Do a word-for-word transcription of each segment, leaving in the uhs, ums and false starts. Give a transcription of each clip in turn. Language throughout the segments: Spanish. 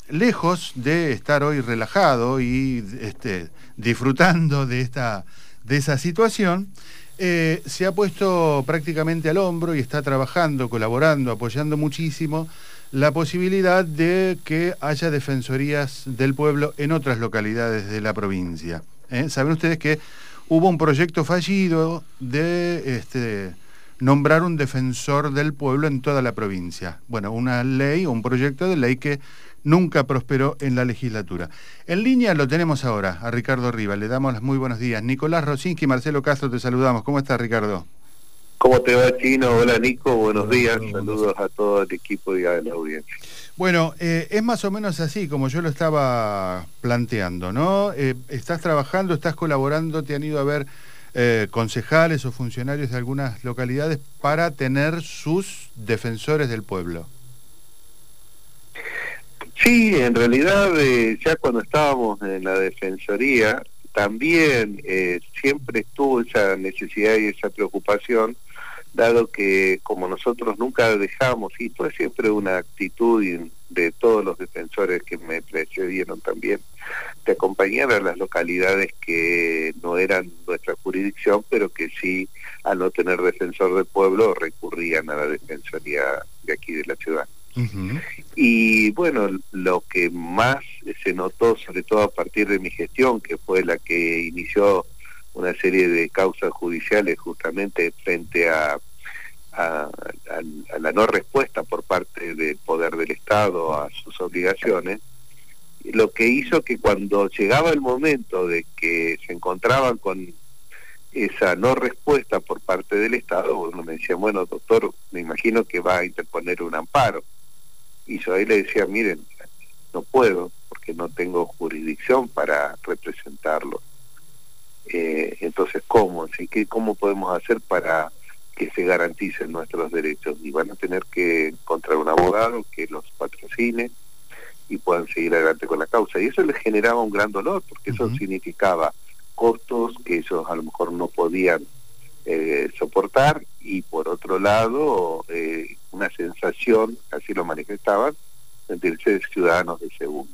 lejos de estar hoy relajado y este, disfrutando de, esta, de esa situación, eh, se ha puesto prácticamente al hombro y está trabajando, colaborando, apoyando muchísimo la posibilidad de que haya defensorías del pueblo en otras localidades de la provincia. ¿Eh? Saben ustedes que hubo un proyecto fallido de este, nombrar un defensor del pueblo en toda la provincia. Bueno, una ley, un proyecto de ley que nunca prosperó en la legislatura. En línea lo tenemos ahora, a Ricardo Rivas. Le damos los muy buenos días. Nicolás Rosinski, Marcelo Castro, te saludamos. ¿Cómo estás, Ricardo? ¿Cómo te va, Chino? Hola, Nico. Buenos días. Saludos a todo el equipo y a la audiencia. Bueno, eh, es más o menos así como yo lo estaba planteando, ¿no? Eh, estás trabajando, estás colaborando, te han ido a ver eh, concejales o funcionarios de algunas localidades para tener sus defensores del pueblo. Sí, en realidad eh, ya cuando estábamos en la Defensoría, también eh, siempre estuvo esa necesidad y esa preocupación, dado que como nosotros nunca dejamos, y fue siempre una actitud de todos los defensores que me precedieron también, de acompañar a las localidades que no eran nuestra jurisdicción, pero que sí, al no tener defensor del pueblo, recurrían a la Defensoría de aquí de la ciudad. Uh-huh. Y bueno, lo que más se notó, sobre todo a partir de mi gestión, que fue la que inició una serie de causas judiciales justamente frente a, a, a, a la no respuesta por parte del poder del Estado a sus obligaciones, lo que hizo que cuando llegaba el momento de que se encontraban con esa no respuesta por parte del Estado, uno me decía, bueno, doctor, me imagino que va a interponer un amparo. Y yo ahí le decía, miren, no puedo, porque no tengo jurisdicción para representarlo. Eh, entonces, ¿cómo? Así que, ¿cómo podemos hacer para que se garanticen nuestros derechos? Y van a tener que encontrar un abogado que los patrocine y puedan seguir adelante con la causa. Y eso les generaba un gran dolor, porque eso uh-huh. significaba costos que ellos a lo mejor no podían eh, soportar, y por otro lado, eh, una sensación, así lo manifestaban, sentirse ciudadanos de segunda.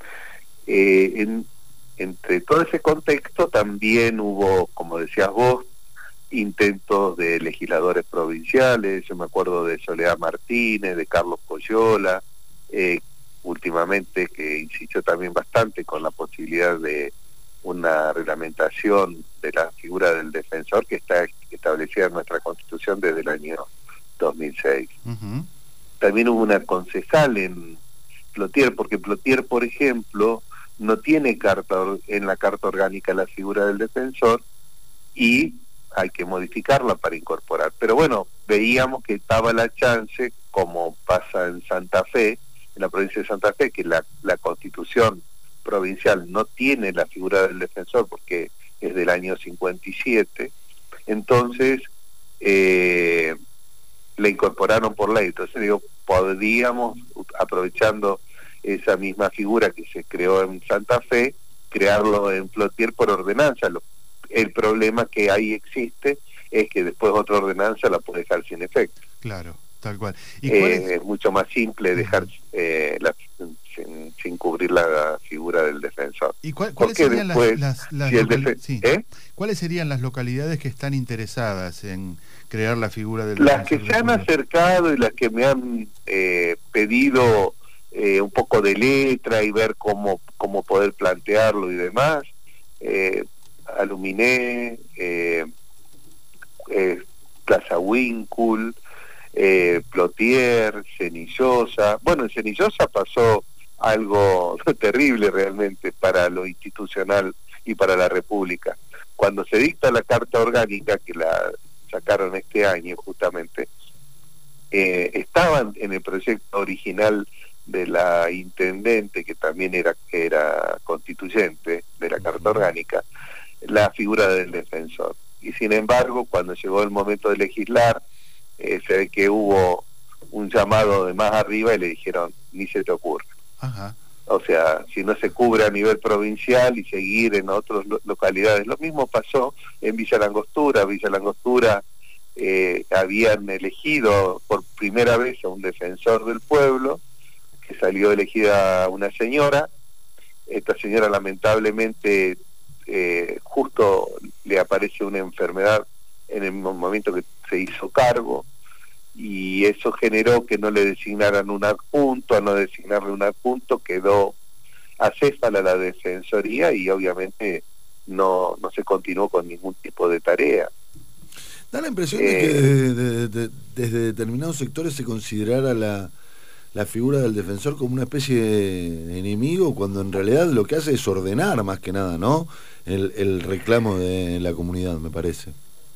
Eh, en, entre todo ese contexto también hubo, como decías vos, intentos de legisladores provinciales. Yo me acuerdo de Soledad Martínez, de Carlos Coyola, eh, últimamente, que insistió también bastante con la posibilidad de una reglamentación de la figura del defensor que está establecida en nuestra Constitución desde el año dos mil seis. Uh-huh. También hubo una concejal en Plotier, porque Plotier, por ejemplo, no tiene carta en la Carta Orgánica la figura del defensor y hay que modificarla para incorporar. Pero bueno, veíamos que estaba la chance, como pasa en Santa Fe, en la provincia de Santa Fe, que la, la Constitución provincial no tiene la figura del defensor porque es del año cincuenta y siete, entonces eh, le incorporaron por ley. Entonces digo, podríamos, aprovechando esa misma figura que se creó en Santa Fe, crearlo en Plotier por ordenanza. Lo, el problema que ahí existe es que después otra ordenanza la puede dejar sin efecto. Claro, tal cual. ¿Y eh, cuál es? es mucho más simple dejar eh, la, sin, sin cubrir la figura del defensor. ¿Y cuál, cuáles Porque serían después, las, las, las si el locali- defen- sí. ¿eh? ¿Cuáles serían las localidades que están interesadas en crear la figura del Las defensor que del se han pueblo? acercado y las que me han eh, pedido eh, un poco de letra y ver cómo, cómo poder plantearlo y demás, eh, Aluminé, eh, eh, Plaza Wincul, eh, Plotier, Cenillosa. Bueno, en Cenillosa pasó algo terrible realmente para lo institucional y para la República. Cuando se dicta la Carta Orgánica, que la sacaron este año justamente, eh, estaban en el proyecto original de la intendente, que también era, era constituyente de la Carta Orgánica, la figura del defensor. Y sin embargo, cuando llegó el momento de legislar, eh, se ve que hubo un llamado de más arriba y le dijeron, ni se te ocurre. Ajá. O sea, si no se cubre a nivel provincial y seguir en otras lo localidades. Lo mismo pasó en Villa Langostura. Villa Langostura eh, habían elegido por primera vez a un defensor del pueblo, que salió elegida una señora. Esta señora lamentablemente eh, justo le aparece una enfermedad en el momento que se hizo cargo, y eso generó que no le designaran un adjunto. A no designarle un adjunto quedó acéfala la Defensoría y obviamente no, no se continuó con ningún tipo de tarea. Da la impresión eh, de que desde, de, de, desde determinados sectores se considerara la, la figura del defensor como una especie de enemigo, cuando en realidad lo que hace es ordenar más que nada, ¿no? El, el reclamo de la comunidad, me parece.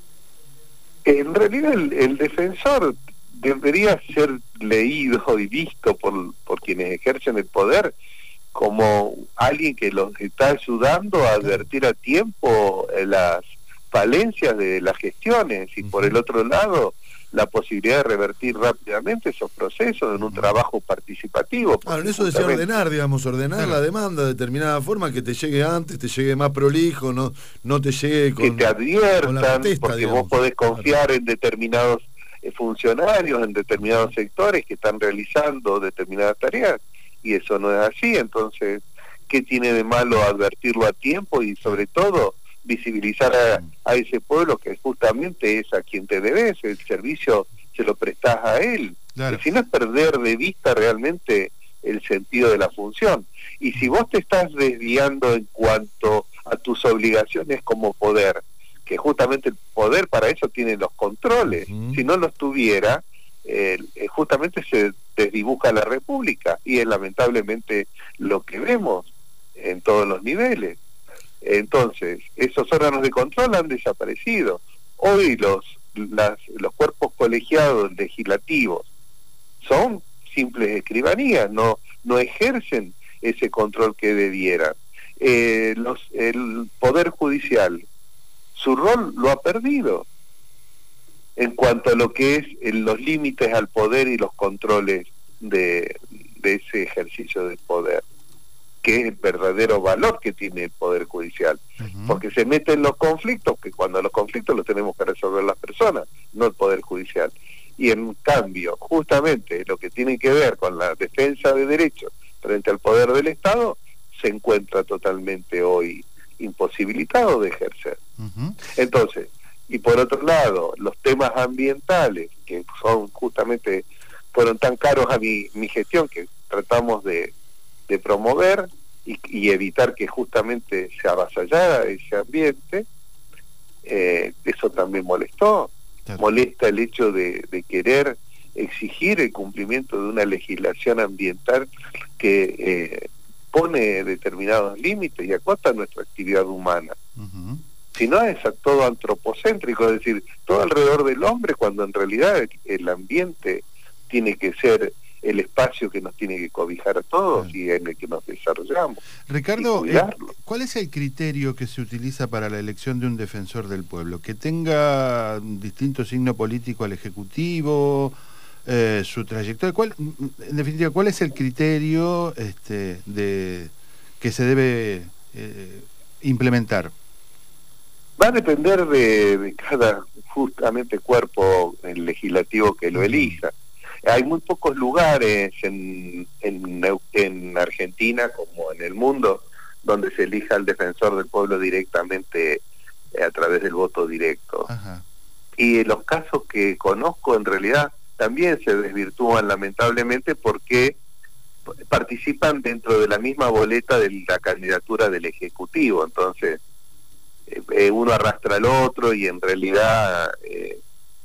En realidad el, el defensor debería ser leído y visto por, por quienes ejercen el poder como alguien que los está ayudando a advertir a tiempo las falencias de las gestiones, y por el otro lado la posibilidad de revertir rápidamente esos procesos en un trabajo participativo. Claro, en eso decía ordenar, digamos, ordenar claro. la demanda de determinada forma, que te llegue antes, te llegue más prolijo, no no te llegue con... Que te adviertan, con la protesta, porque digamos. Vos podés confiar claro. en determinados eh, funcionarios, en determinados sectores que están realizando determinadas tareas, y eso no es así. Entonces, ¿qué tiene de malo advertirlo a tiempo y sobre todo visibilizar a, a ese pueblo que justamente es a quien te debes? El servicio se lo prestás a él. Claro. Si no es perder de vista realmente el sentido de la función. Y si vos te estás desviando en cuanto a tus obligaciones como poder, que justamente el poder para eso tiene los controles, uh-huh. si no los tuviera, eh, justamente se desdibuja la República, y es lamentablemente lo que vemos en todos los niveles. Entonces, esos órganos de control han desaparecido. Hoy los, las, los cuerpos colegiados legislativos son simples escribanías, no, no ejercen ese control que debieran. Eh, los, el Poder Judicial, su rol lo ha perdido en cuanto a lo que es en los límites al poder y los controles de, de ese ejercicio del poder, que es el verdadero valor que tiene el Poder Judicial, uh-huh. porque se mete en los conflictos, que cuando los conflictos los tenemos que resolver las personas, no el Poder Judicial. Y en cambio, justamente lo que tiene que ver con la defensa de derechos frente al poder del Estado, se encuentra totalmente hoy imposibilitado de ejercer. Uh-huh. Entonces, y por otro lado, los temas ambientales, que son justamente, fueron tan caros a mi, mi gestión, que tratamos de de promover y, y evitar que justamente se avasallara ese ambiente, eh, eso también molestó. Claro. Molesta el hecho de, de querer exigir el cumplimiento de una legislación ambiental que eh, pone determinados límites y acota nuestra actividad humana. Uh-huh. Si no, es todo antropocéntrico, es decir, todo alrededor del hombre, cuando en realidad el, el ambiente tiene que ser el espacio que nos tiene que cobijar a todos, claro. y en el que nos desarrollamos. Ricardo, eh, ¿cuál es el criterio que se utiliza para la elección de un defensor del pueblo? ¿Que tenga un distinto signo político al Ejecutivo, eh, su trayectoria? ¿Cuál, en definitiva, cuál es el criterio este, de que se debe eh, implementar? Va a depender de, de cada justamente cuerpo legislativo que lo elija. Hay muy pocos lugares en, en, en Argentina, como en el mundo, donde se elija al defensor del pueblo directamente eh, a través del voto directo. Ajá. Y los casos que conozco en realidad también se desvirtúan lamentablemente porque participan dentro de la misma boleta de la candidatura del Ejecutivo. Entonces, eh, uno arrastra al otro y en realidad... Eh,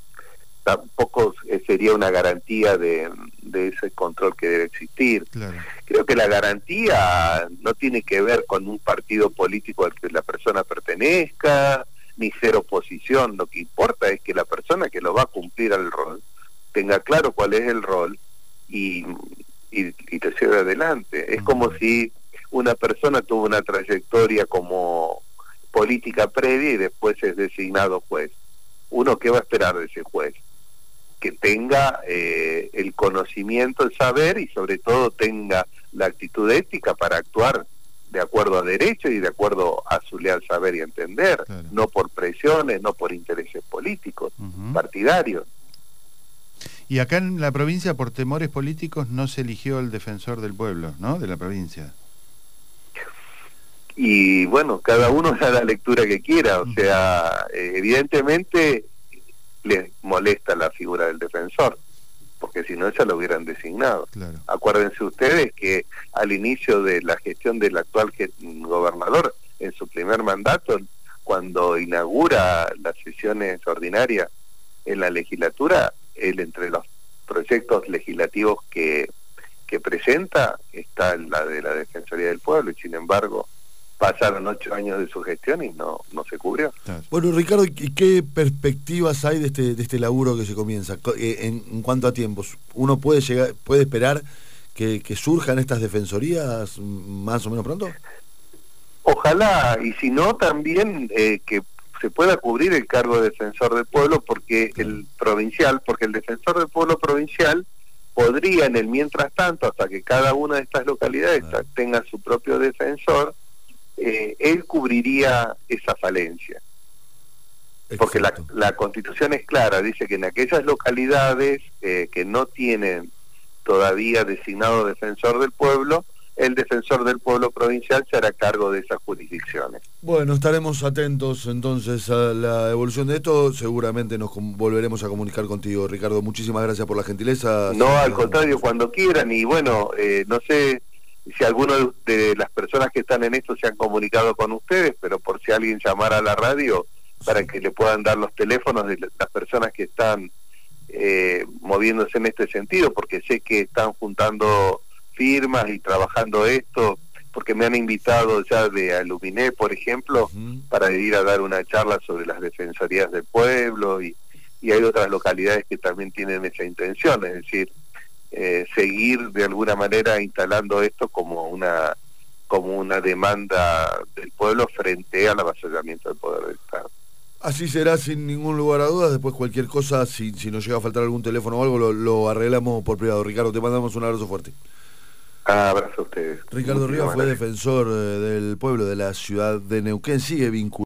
tampoco sería una garantía de, de ese control que debe existir. Claro. Creo que la garantía no tiene que ver con un partido político al que la persona pertenezca, ni ser oposición. Lo que importa es que la persona que lo va a cumplir al rol tenga claro cuál es el rol y, y, y te lleve adelante. Es uh-huh. como si una persona tuvo una trayectoria como política previa y después es designado juez. ¿Uno qué va a esperar de ese juez? Que tenga eh, el conocimiento, el saber y sobre todo tenga la actitud ética para actuar de acuerdo a derecho y de acuerdo a su leal saber y entender, claro. no por presiones, no por intereses políticos, uh-huh. partidarios. Y acá en la provincia, por temores políticos, no se eligió el defensor del pueblo, ¿no? De la provincia. Y bueno, cada uno da la lectura que quiera, o sea, eh, evidentemente les molesta la figura del defensor, porque si no ya lo hubieran designado. Claro. Acuérdense ustedes que al inicio de la gestión del actual gobernador, en su primer mandato, cuando inaugura las sesiones ordinarias en la legislatura, él entre los proyectos legislativos que, que presenta está la de la Defensoría del Pueblo, y sin embargo pasaron ocho años de su gestión y no, no se cubrió. Bueno, Ricardo, ¿y qué perspectivas hay de este, de este laburo que se comienza? En, en cuanto a tiempos, ¿uno puede llegar, puede esperar que, que surjan estas defensorías más o menos pronto? Ojalá, y si no, también eh, que se pueda cubrir el cargo de defensor del pueblo, porque claro. el provincial, porque el defensor del pueblo provincial podría en el mientras tanto, hasta que cada una de estas localidades claro. tenga su propio defensor, eh, él cubriría esa falencia. Exacto. Porque la, la Constitución es clara, dice que en aquellas localidades eh, que no tienen todavía designado defensor del pueblo, el defensor del pueblo provincial se hará cargo de esas jurisdicciones. Bueno, estaremos atentos entonces a la evolución de esto. Seguramente nos volveremos a comunicar contigo, Ricardo. Muchísimas gracias por la gentileza. No, al contrario, cuando quieran. Y bueno, eh, no sé si alguno de las personas que están en esto se han comunicado con ustedes, pero por si alguien llamara a la radio para sí. que le puedan dar los teléfonos de las personas que están eh, moviéndose en este sentido, porque sé que están juntando firmas y trabajando esto, porque me han invitado ya de Aluminé, por ejemplo, uh-huh. para ir a dar una charla sobre las defensorías del pueblo, y, y hay otras localidades que también tienen esa intención, es decir, eh, seguir de alguna manera instalando esto como una como una demanda del pueblo frente al avasallamiento del poder del Estado. Así será, sin ningún lugar a dudas. Después cualquier cosa, si, si nos llega a faltar algún teléfono o algo, lo, lo arreglamos por privado. Ricardo, te mandamos un abrazo fuerte. Ah, abrazo a ustedes. Ricardo Rivas fue defensor eh, del pueblo de la ciudad de Neuquén, sigue vinculado.